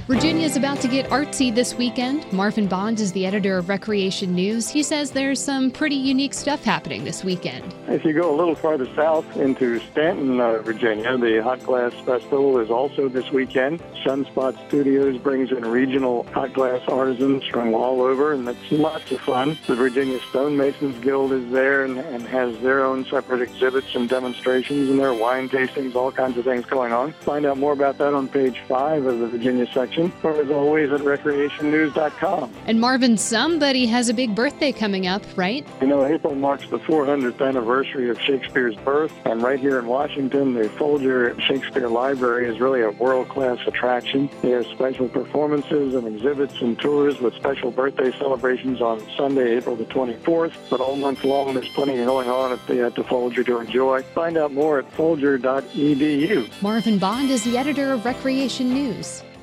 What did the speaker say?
Virginia's about to get artsy this weekend. Marvin Bond is the editor of Recreation News. He says there's some pretty unique stuff happening this weekend. If you go a little farther south into Stanton, Virginia, the Hot Glass Festival is also this weekend. Sunspot Studios brings in regional hot glass artisans from all over, and it's lots of fun. The Virginia Stonemasons Guild is there and has their own separate exhibits and demonstrations, and there are wine tastings, all kinds of things going on. Find out more about that on page 5 of the Virginia section, or as always at recreationnews.com. And Marvin, somebody has a big birthday coming up, right? You know, April marks the 400th anniversary of Shakespeare's birth, and right here in Washington, the Folger Shakespeare Library is really a world-class attraction. They have special performances and exhibits and tours with special birthday celebrations on Sunday, April the 24th, but all month long there's plenty going on at the Folger to enjoy. Find out more at folger.edu. Marvin Bond is the editor of Recreation News.